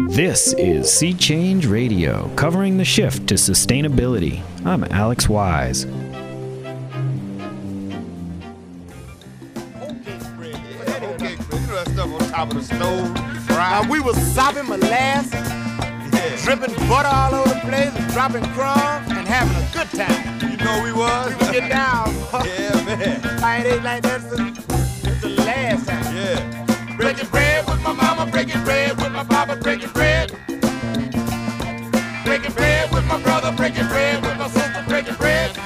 This is Sea Change Radio, covering the shift to sustainability. I'm Alex Wise. Top of the stove, right? We was sopping molasses, dripping butter all over the place, and dropping crumbs, and having a good time. You know we was? We was getting down. Yeah, man. I ain't ate like that since the last time. Yeah. Breaking bread with my mama, breaking bread with my papa, breaking bread. Breaking bread with my brother, breaking bread with my sister, breaking bread.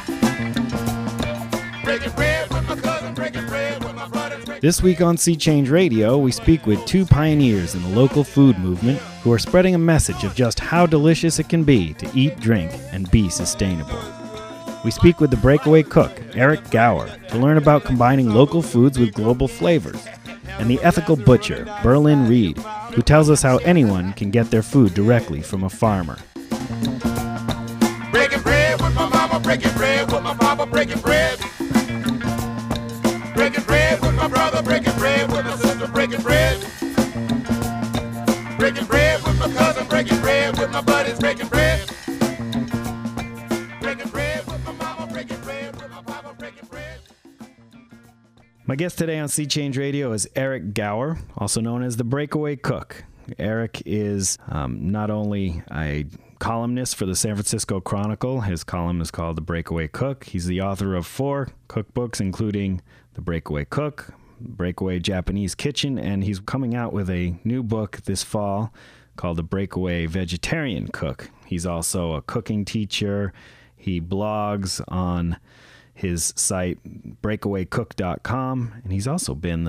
Breaking bread with my cousin, breaking bread with my brothers. This week on Sea Change Radio, we speak with two pioneers in the local food movement who are spreading a message of just how delicious it can be to eat, drink, and be sustainable. We speak with the breakaway cook, Eric Gower, to learn about combining local foods with global flavors, and the ethical butcher, Berlin Reed, who tells us how anyone can get their food directly from a farmer. Breaking bread with my mama, breaking bread with my papa, breaking bread. Breaking bread with my brother, breaking bread with my sister, breaking bread. Breaking bread with my cousin, breaking bread with my buddies, breaking bread. Breaking bread with my mama, breaking bread with my papa, breaking bread. My guest today on Sea Change Radio is Eric Gower, also known as the Breakaway Cook. Eric is not only a columnist for the San Francisco Chronicle. His column is called The Breakaway Cook. He's the author of 4 cookbooks, including The Breakaway Cook, Breakaway Japanese Kitchen, and he's coming out with a new book this fall called The Breakaway Vegetarian Cook. He's also a cooking teacher. He blogs on his site, breakawaycook.com, and he's also been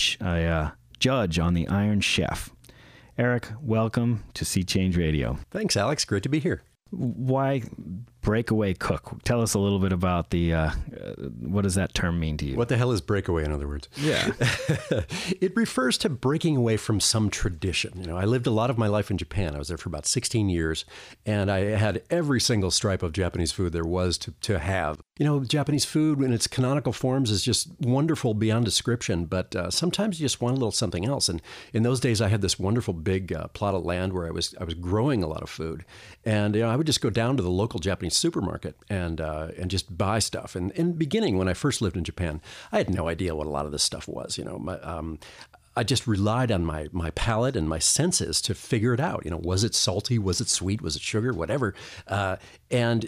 a judge on the Iron Chef. Eric, welcome to Sea Change Radio. Thanks, Alex. Great to be here. Why breakaway cook? Tell us a little bit about the, what does that term mean to you? What the hell is breakaway, in other words? Yeah. It refers to breaking away from some tradition. You know, I lived a lot of my life in Japan. I was there for about 16 years, and I had every single stripe of Japanese food there was to have. You know, Japanese food in its canonical forms is just wonderful beyond description, but sometimes you just want a little something else. And in those days, I had this wonderful big plot of land where I was growing a lot of food. And you know, I would just go down to the local Japanese supermarket and just buy stuff. And in the beginning, when I first lived in Japan, I had no idea what a lot of this stuff was. You know, I just relied on my palate and my senses to figure it out. You know, was it salty? Was it sweet? Was it sugar? Whatever. And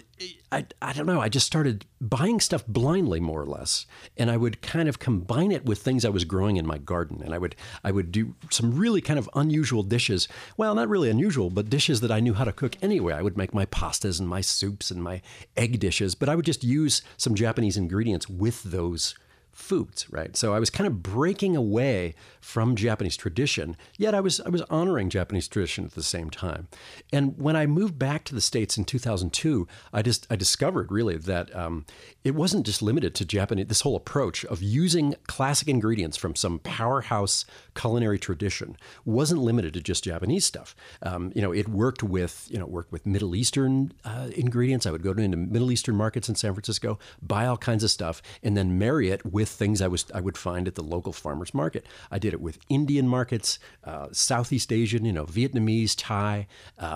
I don't know. I just started buying stuff blindly, more or less. And I would kind of combine it with things I was growing in my garden. And I would do some really kind of unusual dishes. Well, not really unusual, but dishes that I knew how to cook anyway. I would make my pastas and my soups and my egg dishes, but I would just use some Japanese ingredients with those foods, right? So I was kind of breaking away from Japanese tradition, yet I was honoring Japanese tradition at the same time. And when I moved back to the States in 2002, I discovered really that it wasn't just limited to Japanese, this whole approach of using classic ingredients from some powerhouse culinary tradition wasn't limited to just Japanese stuff. You know, it worked with Middle Eastern ingredients. I would go into Middle Eastern markets in San Francisco, buy all kinds of stuff, and then marry it with things I would find at the local farmers market. I did it with Indian markets, Southeast Asian, Vietnamese, Thai,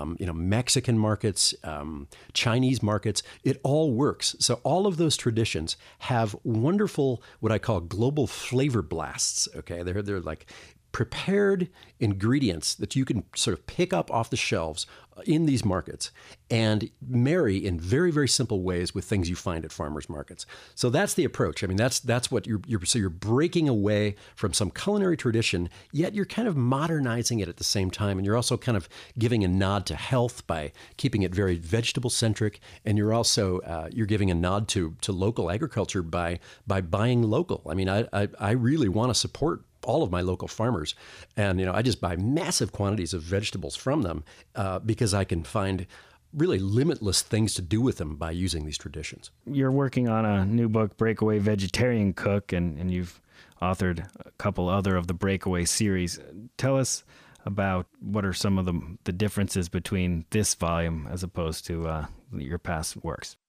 Mexican markets, Chinese markets. It all works. So all of those traditions have wonderful, what I call global flavor blasts. Okay, they're like prepared ingredients that you can sort of pick up off the shelves in these markets and marry in very, very simple ways with things you find at farmers markets. So that's the approach. I mean, that's what you're breaking away from some culinary tradition, yet you're kind of modernizing it at the same time. And you're also kind of giving a nod to health by keeping it very vegetable centric. And you're also, you're giving a nod to local agriculture by buying local. I mean, I really want to support all of my local farmers. And, I just buy massive quantities of vegetables from them because I can find really limitless things to do with them by using these traditions. You're working on a new book, Breakaway Vegetarian Cook, and you've authored a couple other of the Breakaway series. Tell us about what are some of the differences between this volume as opposed to your past works.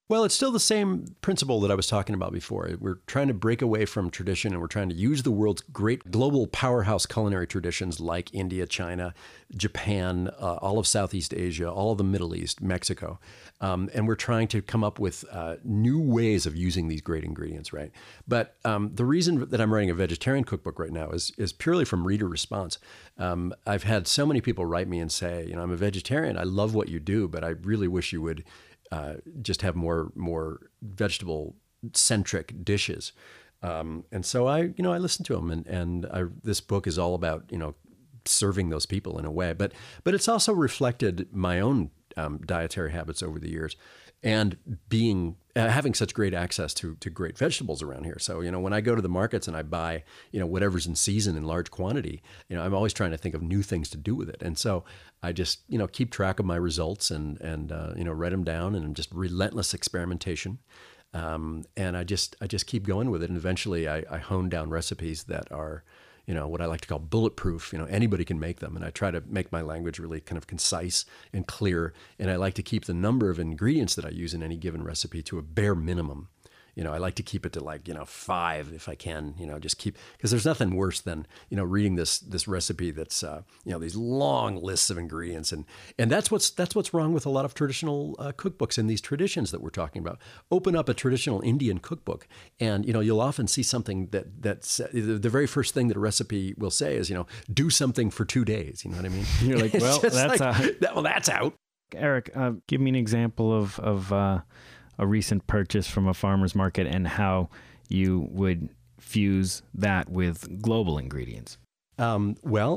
Well, it's still the same principle that I was talking about before. We're trying to break away from tradition, and we're trying to use the world's great global powerhouse culinary traditions like India, China, Japan, all of Southeast Asia, all of the Middle East, Mexico. And we're trying to come up with new ways of using these great ingredients, right? But the reason that I'm writing a vegetarian cookbook right now is purely from reader response. I've had so many people write me and say, I'm a vegetarian. I love what you do, but I really wish you would just have more vegetable centric dishes. And so I listen to them, and this book is all about, serving those people in a way, but it's also reflected my own dietary habits over the years, and having such great access to great vegetables around here. So, when I go to the markets and I buy, whatever's in season in large quantity, I'm always trying to think of new things to do with it. And so I just, keep track of my results and write them down, and just relentless experimentation. And I just keep going with it. And eventually I hone down recipes that are, what I like to call bulletproof. Anybody can make them. And I try to make my language really kind of concise and clear. And I like to keep the number of ingredients that I use in any given recipe to a bare minimum. I like to keep it to 5 if I can, just keep, because there's nothing worse than, reading this recipe that's, these long lists of ingredients. And that's what's wrong with a lot of traditional cookbooks and these traditions that we're talking about. Open up a traditional Indian cookbook, and, you'll often see something that's the very first thing that a recipe will say is, do something for 2 days. You know what I mean? You're like, well, that's out. That's out. Eric, give me an example of a recent purchase from a farmer's market and how you would fuse that with global ingredients. One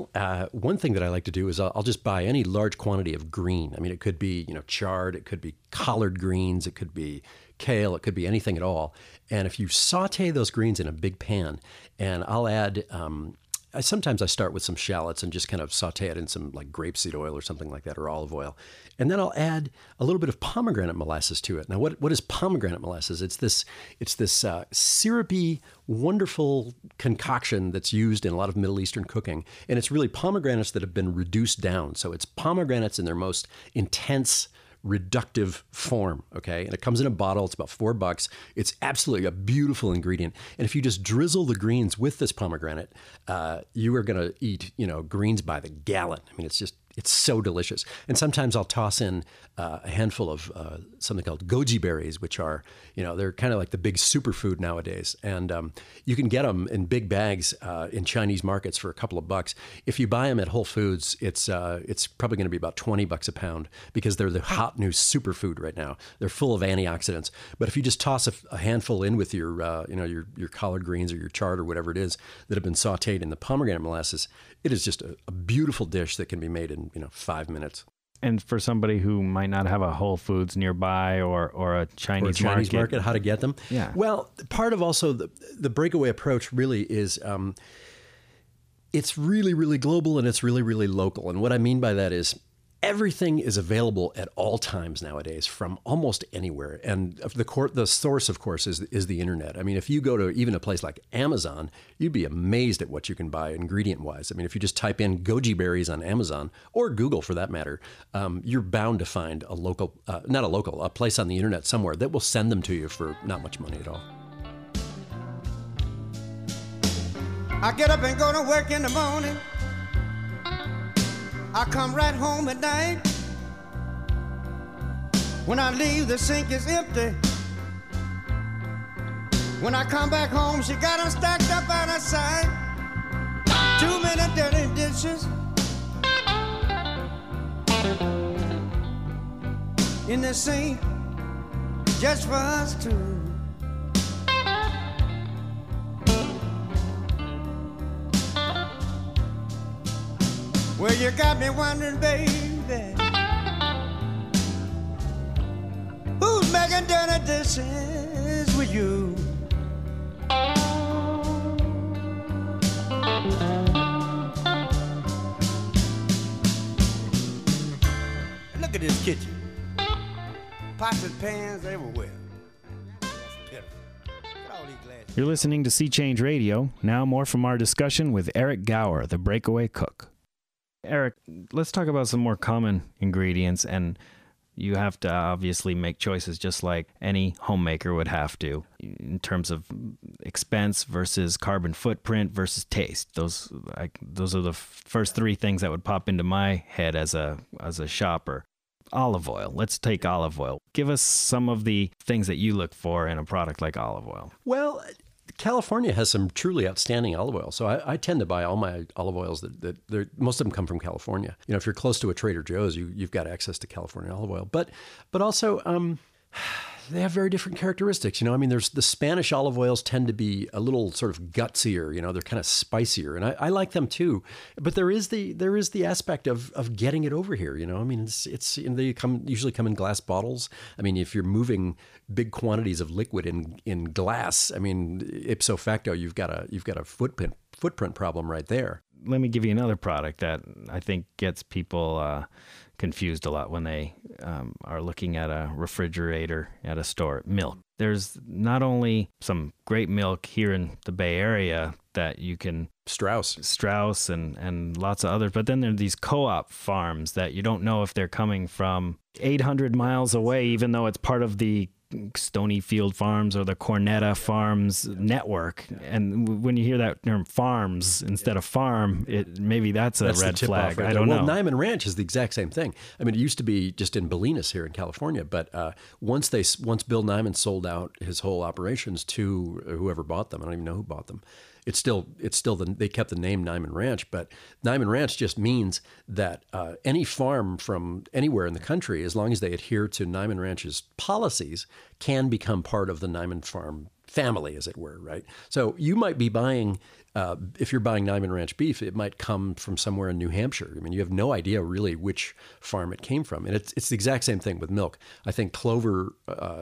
thing that I like to do is I'll just buy any large quantity of green. I mean, it could be, chard, it could be collard greens, it could be kale, it could be anything at all. And if you saute those greens in a big pan, and I'll add, sometimes I start with some shallots and just kind of saute it in some like grapeseed oil or something like that, or olive oil. And then I'll add a little bit of pomegranate molasses to it. Now, what is pomegranate molasses? It's this syrupy, wonderful concoction that's used in a lot of Middle Eastern cooking. And it's really pomegranates that have been reduced down. So it's pomegranates in their most intense reductive form, okay? And it comes in a bottle. It's about $4. It's absolutely a beautiful ingredient. And if you just drizzle the greens with this pomegranate, you are going to eat, greens by the gallon. I mean, it's so delicious. And sometimes I'll toss in a handful of something called goji berries, which are, they're kind of like the big superfood nowadays. And you can get them in big bags in Chinese markets for a couple of bucks. If you buy them at Whole Foods, it's probably going to be about $20 a pound, because they're the hot new superfood right now. They're full of antioxidants. But if you just toss a handful in with your collard greens or your chard or whatever it is that have been sauteed in the pomegranate molasses, it is just a beautiful dish that can be made in 5 minutes. And for somebody who might not have a Whole Foods nearby or a Chinese market, how to get them? Yeah. Well, part of also the breakaway approach really is it's really, really global, and it's really, really local. And what I mean by that is everything is available at all times nowadays from almost anywhere. And the source, of course, is the internet. I mean, if you go to even a place like Amazon, you'd be amazed at what you can buy ingredient-wise. I mean, if you just type in goji berries on Amazon, or Google for that matter, you're bound to find a place on the internet somewhere that will send them to you for not much money at all. I get up and go to work in the morning. I come right home at night. When I leave, the sink is empty. When I come back home, she got them stacked up on her side. Too many dirty dishes in the sink just for us two. Well, you got me wondering, baby, who's making dirty dishes with you? Look at this kitchen. Pots and pans everywhere. That's pitiful. Look at all these glasses. You're listening to Sea Change Radio. Now more from our discussion with Eric Gower, the breakaway cook. Eric, let's talk about some more common ingredients. And You have to obviously make choices just like any homemaker would have to in terms of expense versus carbon footprint versus taste. Those are the first three things that would pop into my head as a shopper. Olive oil. Let's take olive oil. Give us some of the things that you look for in a product like olive oil. Well, California has some truly outstanding olive oil. So I tend to buy all my olive oils that most of them come from California. You know, if you're close to a Trader Joe's, you've got access to California olive oil. But also, they have very different characteristics. You know, I mean, there's the Spanish olive oils tend to be a little sort of gutsier. You know, they're kind of spicier, and I like them too. But there is the aspect of getting it over here. You know, I mean, it's they usually come in glass bottles. I mean, if you're moving big quantities of liquid in glass, I mean, ipso facto, you've got a footprint problem right there. Let me give you another product that I think gets people confused a lot when they are looking at a refrigerator at a store. Milk. There's not only some great milk here in the Bay Area that you can Strauss and lots of others, but then there are these co-op farms that you don't know if they're coming from 800 miles away, even though it's part of the Stonyfield Farms or the Cornetta Farms network. And when you hear that term farms instead of farm, maybe that's a red flag. Right, I don't know. Well, Niman Ranch is the exact same thing. I mean, it used to be just in Bolinas here in California, but once Bill Niman sold out his whole operations to whoever bought them, I don't even know who bought them. It's still they kept the name Niman Ranch, but Niman Ranch just means that any farm from anywhere in the country, as long as they adhere to Niman Ranch's policies, can become part of the Niman Farm family, as it were, right? So you might be buying, if you're buying Niman Ranch beef, it might come from somewhere in New Hampshire. I mean, you have no idea really which farm it came from. And it's the exact same thing with milk. I think Clover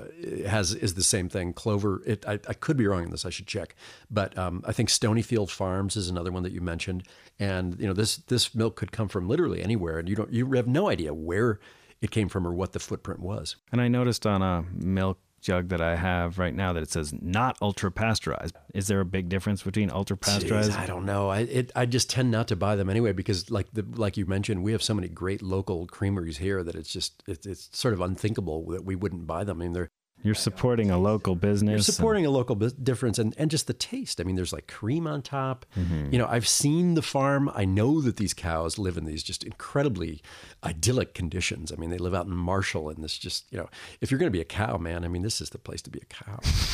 is the same thing. Clover, I could be wrong on this, I should check. But I think Stonyfield Farms is another one that you mentioned. And, you know, this milk could come from literally anywhere. And you have no idea where it came from or what the footprint was. And I noticed on a milk jug that I have right now that it says not ultra pasteurized. Is there a big difference between ultra pasteurized? I don't know. I just tend not to buy them anyway because like you mentioned, we have so many great local creameries here that it's sort of unthinkable that we wouldn't buy them. I mean, you're supporting a local business. You're supporting a local difference and just the taste. I mean, there's like cream on top. Mm-hmm. You know, I've seen the farm. I know that these cows live in these just incredibly idyllic conditions. I mean, they live out in Marshall and this just, you know, if you're going to be a cow, man, I mean, this is the place to be a cow.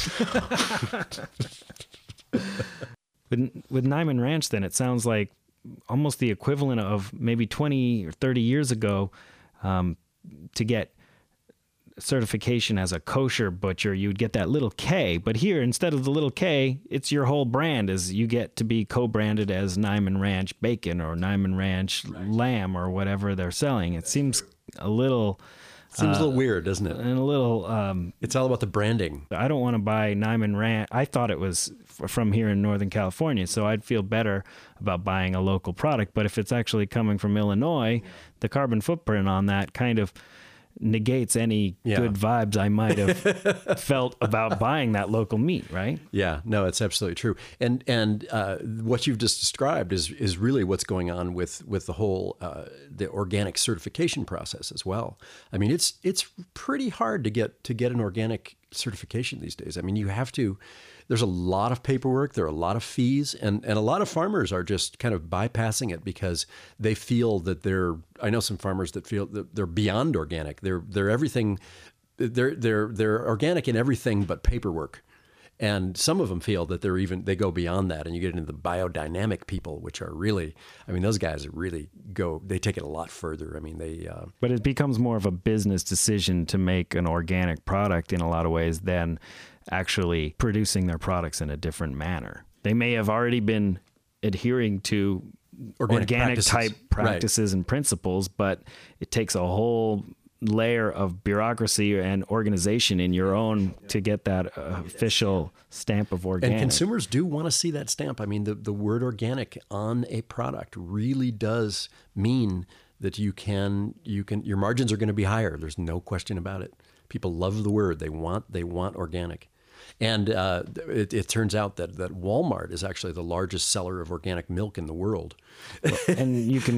With Niman Ranch, then, it sounds like almost the equivalent of maybe 20 or 30 years ago to get certification as a kosher butcher, you would get that little K. But here, instead of the little K, it's your whole brand, as you get to be co-branded as Niman Ranch Bacon or Niman Ranch Lamb or whatever they're selling. It seems a little... Seems a little weird, doesn't it? And a little... it's all about the branding. I don't want to buy Niman Ranch. I thought it was from here in Northern California, so I'd feel better about buying a local product. But if it's actually coming from Illinois, the carbon footprint on that kind of negates any good vibes I might have felt about buying that local meat, right? Yeah, no, it's absolutely true. And what you've just described is really what's going on with the whole the organic certification process as well. I mean, it's pretty hard to get an organic certification these days. I mean, you have to. There's a lot of paperwork. There are a lot of fees, and a lot of farmers are just kind of bypassing it because they feel that I know some farmers that feel that they're beyond organic. They're everything. They're organic in everything but paperwork. And some of them feel that they go beyond that, and you get into the biodynamic people, which are really, I mean, those guys really they take it a lot further. I mean, But it becomes more of a business decision to make an organic product in a lot of ways than actually producing their products in a different manner. They may have already been adhering to organic type practices and principles, but it takes a whole layer of bureaucracy and organization in your own to get that official stamp of organic. And consumers do want to see that stamp. I mean, the word organic on a product really does mean that your margins are going to be higher. There's no question about it. People love the word. They want organic. And it turns out that Walmart is actually the largest seller of organic milk in the world. And you can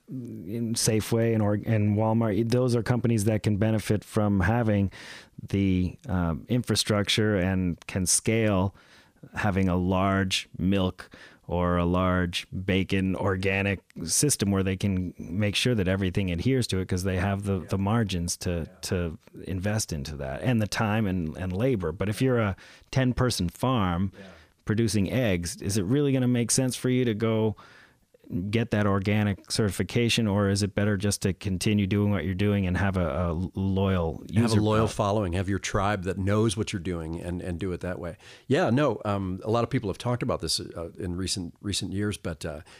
in Safeway and Walmart, those are companies that can benefit from having the infrastructure and can scale having a large milk or a large bacon organic system where they can make sure that everything adheres to it because they have the margins to invest into that and the time and labor. But if you're a 10-person farm producing eggs, is it really going to make sense for you to go get that organic certification, or is it better just to continue doing what you're doing and have a loyal user? Have a loyal following, have your tribe that knows what you're doing and do it that way. Yeah, no, a lot of people have talked about this in recent years, but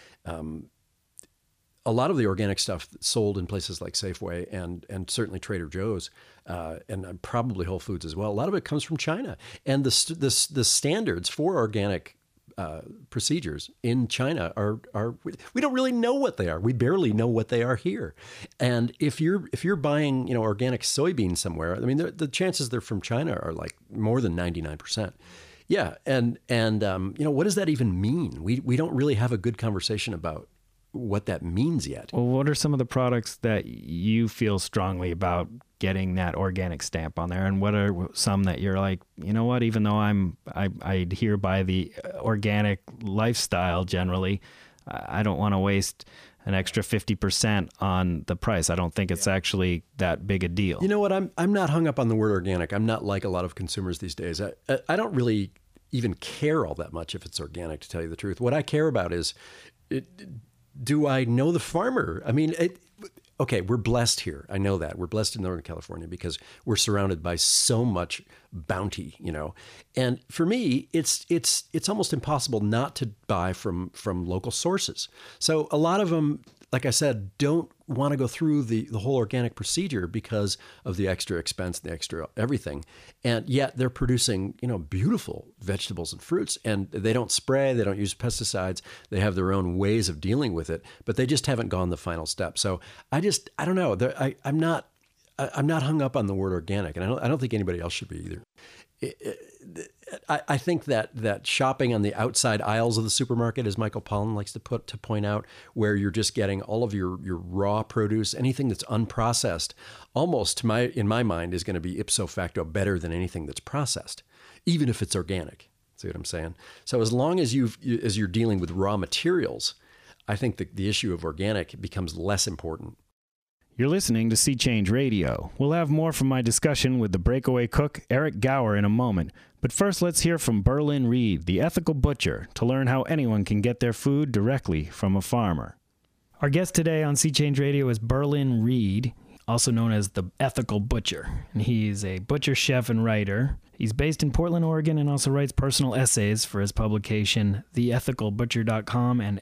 a lot of the organic stuff sold in places like Safeway and certainly Trader Joe's and probably Whole Foods as well, a lot of it comes from China. And the standards for organic procedures in China are we don't really know what they are. We barely know what they are here. And if you're buying organic soybeans somewhere, I mean the chances they're from China are like more than 99%. Yeah, and what does that even mean? We don't really have a good conversation about what that means yet. Well, what are some of the products that you feel strongly about getting that organic stamp on there, and what are some that you're like, you know what, even though I adhere by the organic lifestyle generally, I don't want to waste an extra 50% on the price. I don't think it's actually that big a deal. You know what, I'm not hung up on the word organic. I'm not like a lot of consumers these days. I don't really even care all that much if it's organic, to tell you the truth. What I care about is do I know the farmer? I mean, okay, we're blessed here. I know that. We're blessed in Northern California because we're surrounded by so much bounty, And for me, it's almost impossible not to buy from local sources. So a lot of them, like I said, don't want to go through the whole organic procedure because of the extra expense, the extra everything. And yet they're producing, beautiful vegetables and fruits, and they don't spray, they don't use pesticides. They have their own ways of dealing with it, but they just haven't gone the final step. So I don't know. I'm not hung up on the word organic, and I don't think anybody else should be either. I think that shopping on the outside aisles of the supermarket, as Michael Pollan likes to point out, where you're just getting all of your raw produce, anything that's unprocessed, almost in my mind is going to be ipso facto better than anything that's processed, even if it's organic. See what I'm saying? So as long as you're dealing with raw materials, I think the issue of organic becomes less important. You're listening to Sea Change Radio. We'll have more from my discussion with the breakaway cook, Eric Gower, in a moment. But first, let's hear from Berlin Reed, the ethical butcher, to learn how anyone can get their food directly from a farmer. Our guest today on Sea Change Radio is Berlin Reed, also known as the ethical butcher. And he's a butcher, chef, and writer. He's based in Portland, Oregon, and also writes personal essays for his publication, theethicalbutcher.com and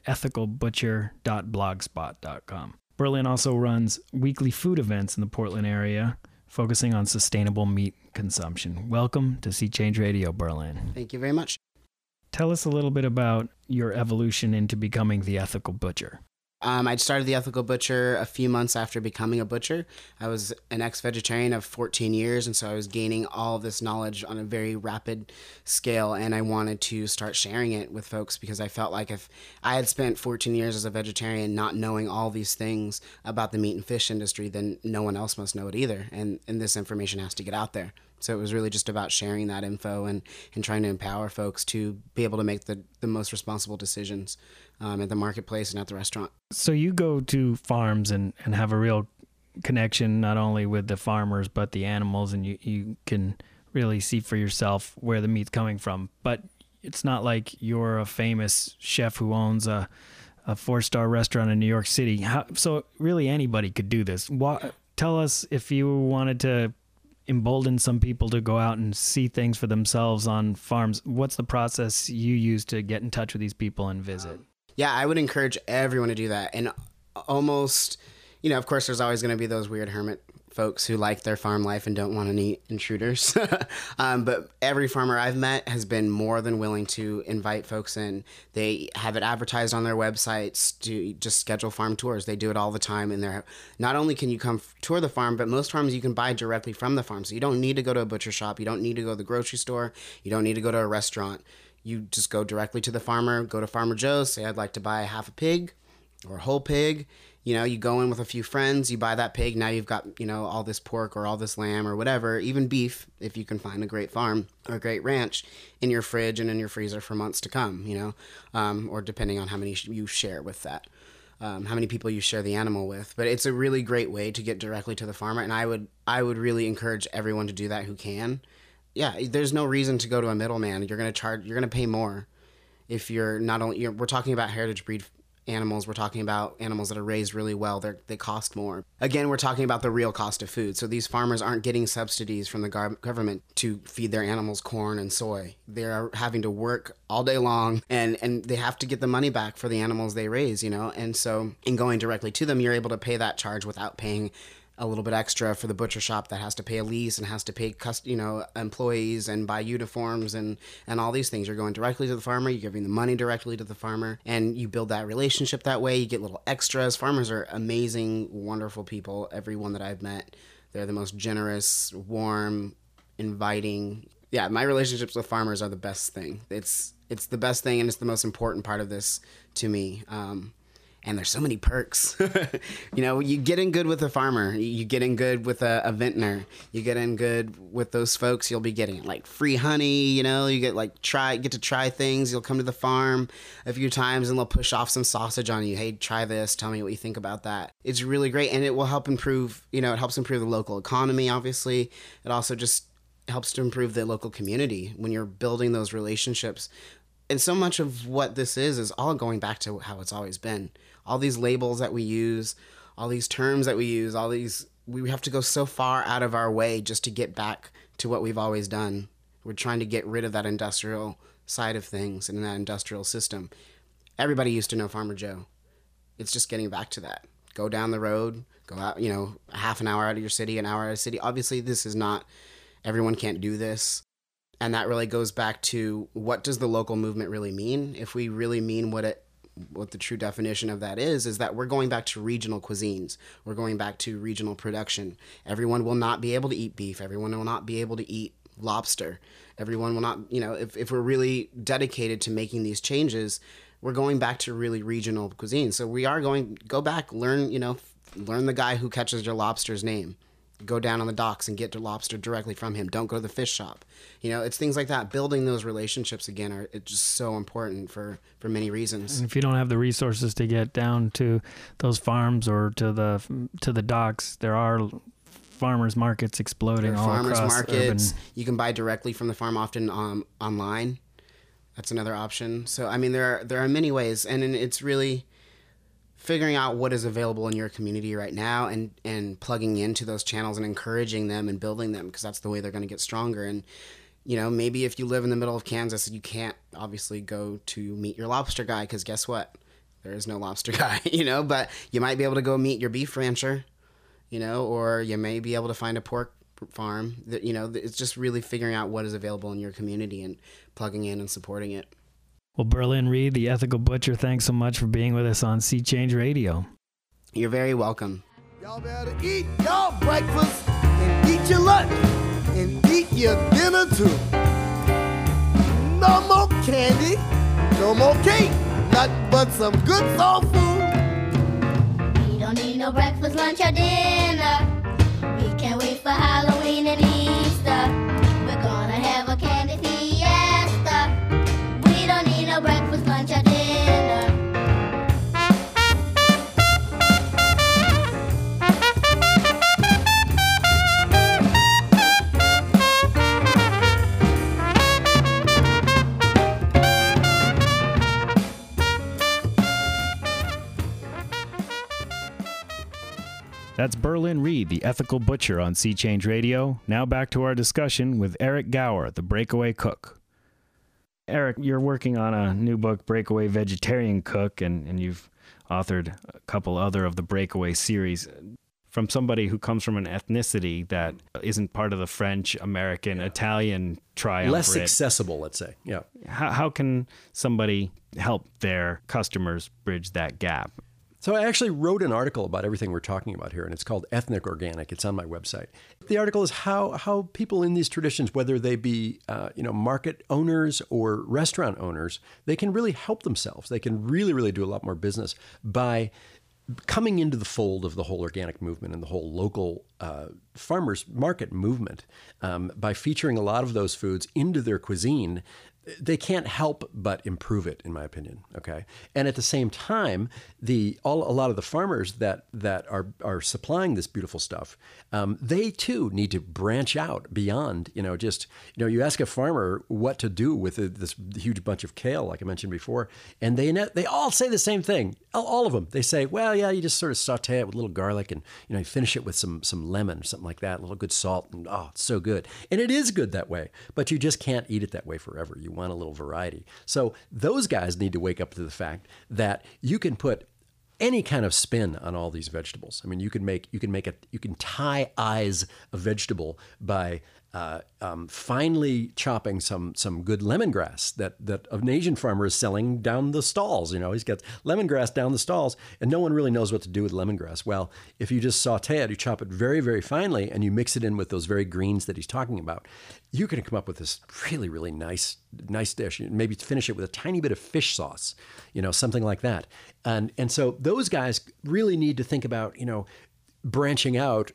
ethicalbutcher.blogspot.com. Berlin also runs weekly food events in the Portland area, focusing on sustainable meat consumption. Welcome to Sea Change Radio, Berlin. Thank you very much. Tell us a little bit about your evolution into becoming the ethical butcher. I started the Ethical Butcher a few months after becoming a butcher. I was an ex-vegetarian of 14 years, and so I was gaining all this knowledge on a very rapid scale, and I wanted to start sharing it with folks because I felt like if I had spent 14 years as a vegetarian not knowing all these things about the meat and fish industry, then no one else must know it either, and this information has to get out there. So it was really just about sharing that info and trying to empower folks to be able to make the most responsible decisions at the marketplace and at the restaurant. So you go to farms and have a real connection not only with the farmers but the animals, and you can really see for yourself where the meat's coming from. But it's not like you're a famous chef who owns a 4-star restaurant in New York City. So really anybody could do this. Tell us, if you wanted to embolden some people to go out and see things for themselves on farms, what's the process you use to get in touch with these people and visit? Yeah, I would encourage everyone to do that. And almost, of course, there's always going to be those weird hermit folks who like their farm life and don't want any intruders. But every farmer I've met has been more than willing to invite folks in. They have it advertised on their websites to just schedule farm tours. They do it all the time. And not only can you come tour the farm, but most farms you can buy directly from the farm. So you don't need to go to a butcher shop. You don't need to go to the grocery store. You don't need to go to a restaurant. You just go directly to the farmer, go to Farmer Joe's, say, I'd like to buy half a pig or a whole pig. You know, you go in with a few friends, you buy that pig, now you've got, you know, all this pork or all this lamb or whatever, even beef, if you can find a great farm or a great ranch, in your fridge and in your freezer for months to come, you know, or depending on how many you share with that, how many people you share the animal with. But it's a really great way to get directly to the farmer, and I would really encourage everyone to do that who can. Yeah, there's no reason to go to a middleman. You're going to pay more if you're not only, we're talking about heritage breed animals, we're talking about animals that are raised really well. They cost more. Again, we're talking about the real cost of food. So these farmers aren't getting subsidies from the government to feed their animals corn and soy. They're having to work all day long, and they have to get the money back for the animals they raise, you know? And so in going directly to them, you're able to pay that charge without paying a little bit extra for the butcher shop that has to pay a lease and has to pay, you know, employees and buy uniforms and all these things. You're going directly to the farmer, you're giving the money directly to the farmer, and you build that relationship that way. You get little extras. Farmers are amazing, wonderful people. Everyone that I've met, they're the most generous, warm, inviting. Yeah, my relationships with farmers are the best thing. It's the best thing, and it's the most important part of this to me. And there's so many perks. You know, you get in good with a farmer. You get in good with a vintner. You get in good with those folks. You'll be getting like free honey. You know, you get to try things. You'll come to the farm a few times and they'll push off some sausage on you. Hey, try this. Tell me what you think about that. It's really great, and it will help improve. You know, it helps improve the local economy. Obviously, it also just helps to improve the local community when you're building those relationships. And so much of what this is all going back to how it's always been. All these labels that we use, all these terms that we use, we have to go so far out of our way just to get back to what we've always done. We're trying to get rid of that industrial side of things and that industrial system. Everybody used to know Farmer Joe. It's just getting back to that. Go down the road, go out, you know, a half an hour out of your city, an hour out of the city. Obviously, this is not, everyone can't do this. And that really goes back to, what does the local movement really mean? If we really mean what the true definition of that is that we're going back to regional cuisines. We're going back to regional production. Everyone will not be able to eat beef. Everyone will not be able to eat lobster. Everyone will not, you know, if we're really dedicated to making these changes, we're going back to really regional cuisine. So we are go back, learn the guy who catches your lobster's name. Go down on the docks and get the lobster directly from him. Don't go to the fish shop. You know, it's things like that. Building those relationships again it's just so important for many reasons. And if you don't have the resources to get down to those farms or to the docks, there are farmers markets exploding all across farmers markets. Urban. You can buy directly from the farm, often online. That's another option. So I mean, there are many ways, and it's really figuring out what is available in your community right now and plugging into those channels and encouraging them and building them, because that's the way they're going to get stronger. And, you know, maybe if you live in the middle of Kansas, you can't obviously go to meet your lobster guy, because guess what? There is no lobster guy, you know, but you might be able to go meet your beef rancher, you know, or you may be able to find a pork farm. That, you know, it's just really figuring out what is available in your community and plugging in and supporting it. Well, Berlin Reed, the Ethical Butcher, thanks so much for being with us on Sea Change Radio. You're very welcome. Y'all better eat your breakfast and eat your lunch and eat your dinner too. No more candy, no more cake, nothing but some good soul food. We don't need no breakfast, lunch, or dinner. We can't wait for Halloween and Easter. We're gonna have a candy fiesta. We don't need no breakfast, lunch, or dinner. That's Berlin Reed, the Ethical Butcher on Sea Change Radio. Now back to our discussion with Eric Gower, the Breakaway Cook. Eric, you're working on a new book, Breakaway Vegetarian Cook, and you've authored a couple other of the Breakaway series. From somebody who comes from an ethnicity that isn't part of the French, American, Italian triumvirate. Less accessible, let's say. Yeah. How can somebody help their customers bridge that gap? So I actually wrote an article about everything we're talking about here, and it's called Ethnic Organic. It's on my website. The article is how people in these traditions, whether they be market owners or restaurant owners, they can really help themselves. They can really, really do a lot more business by coming into the fold of the whole organic movement and the whole local farmers market movement, by featuring a lot of those foods into their cuisine, they can't help but improve it, in my opinion. Okay, and at the same time, a lot of the farmers that are supplying this beautiful stuff, they too need to branch out beyond. You ask a farmer what to do with this huge bunch of kale, like I mentioned before, and they all say the same thing. All of them. They say, well, yeah, you just sort of saute it with a little garlic, and you finish it with some lemon or something like that, a little good salt, and it's so good. And it is good that way, but you just can't eat it that way forever. You want a little variety. So those guys need to wake up to the fact that you can put any kind of spin on all these vegetables. I mean, you can tie eyes a vegetable by finely chopping some good lemongrass that an Asian farmer is selling down the stalls. He's got lemongrass down the stalls, and no one really knows what to do with lemongrass. Well, if you just saute it, you chop it very, very finely, and you mix it in with those very greens that he's talking about, you can come up with this really, really nice dish. Maybe finish it with a tiny bit of fish sauce, something like that. And so those guys really need to think about, branching out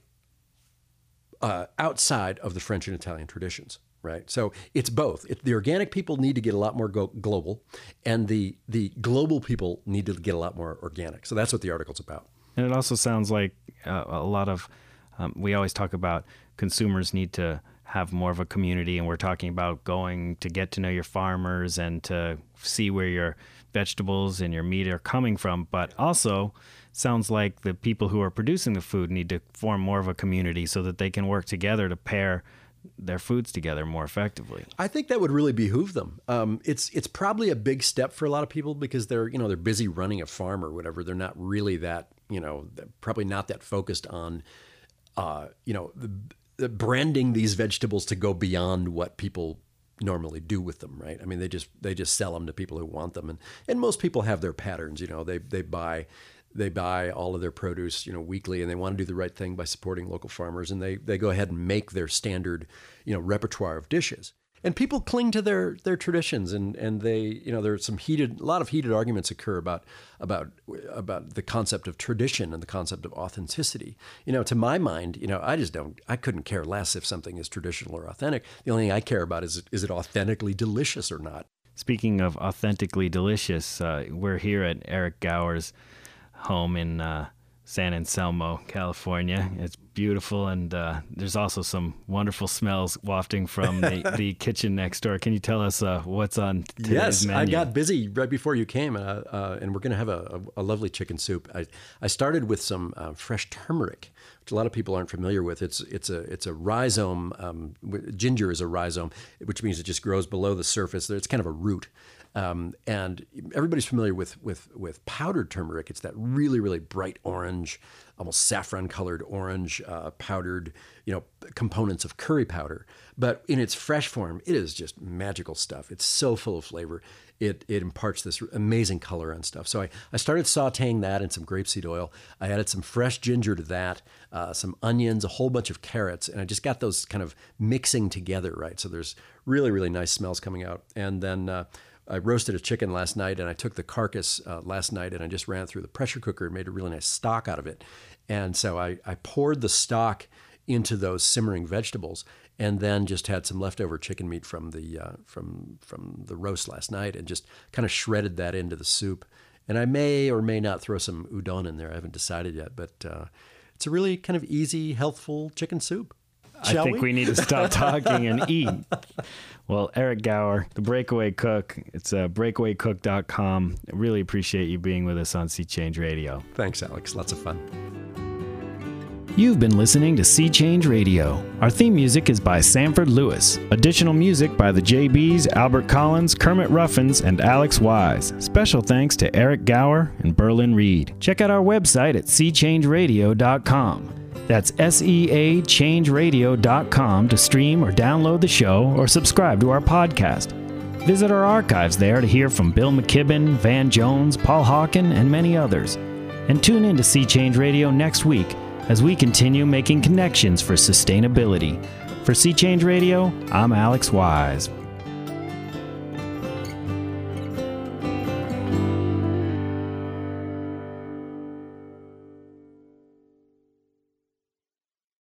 outside of the French and Italian traditions, right? So it's both. The organic people need to get a lot more global, and the global people need to get a lot more organic. So that's what the article's about. And it also sounds like a lot of, we always talk about consumers need to have more of a community, and we're talking about going to get to know your farmers and to see where your vegetables and your meat are coming from, but also sounds like the people who are producing the food need to form more of a community so that they can work together to pair their foods together more effectively. I think that would really behoove them. It's probably a big step for a lot of people because they're busy running a farm or whatever. They're not really that, probably not that focused on, the branding these vegetables to go beyond what people normally do with them, right? I mean, they just sell them to people who want them, and most people have their patterns. They buy all of their produce, weekly, and they want to do the right thing by supporting local farmers, and they go ahead and make their standard, repertoire of dishes. And people cling to their traditions, and they, there's a lot of heated arguments occur about the concept of tradition and the concept of authenticity. To my mind, I couldn't care less if something is traditional or authentic. The only thing I care about is it authentically delicious or not. Speaking of authentically delicious, we're here at Eric Gower's home in San Anselmo, California. It's beautiful, and there's also some wonderful smells wafting from the kitchen next door. Can you tell us what's on today's menu? I got busy right before you came, and we're going to have a lovely chicken soup. I started with some fresh turmeric, which a lot of people aren't familiar with. It's a rhizome. Ginger is a rhizome, which means it just grows below the surface. It's kind of a root. And everybody's familiar with powdered turmeric. It's that really, really bright orange, almost saffron-colored orange, powdered, components of curry powder. But in its fresh form, it is just magical stuff. It's so full of flavor. It imparts this amazing color and stuff. So I started sauteing that in some grapeseed oil. I added some fresh ginger to that, some onions, a whole bunch of carrots, and I just got those kind of mixing together, right? So there's really, really nice smells coming out. And then I roasted a chicken last night, and I took the carcass last night, and I just ran it through the pressure cooker and made a really nice stock out of it. And so I poured the stock into those simmering vegetables, and then just had some leftover chicken meat from the roast last night, and just kind of shredded that into the soup. And I may or may not throw some udon in there. I haven't decided yet, but it's a really kind of easy, healthful chicken soup. I think we need to stop talking and eat. Well, Eric Gower, The Breakaway Cook. It's breakawaycook.com. I really appreciate you being with us on Sea Change Radio. Thanks, Alex. Lots of fun. You've been listening to Sea Change Radio. Our theme music is by Sanford Lewis. Additional music by the JBs, Albert Collins, Kermit Ruffins, and Alex Wise. Special thanks to Eric Gower and Berlin Reed. Check out our website at seachangeradio.com. That's SEAchangeradio.com to stream or download the show or subscribe to our podcast. Visit our archives there to hear from Bill McKibben, Van Jones, Paul Hawken, and many others. And tune in to Sea Change Radio next week as we continue making connections for sustainability. For Sea Change Radio, I'm Alex Wise.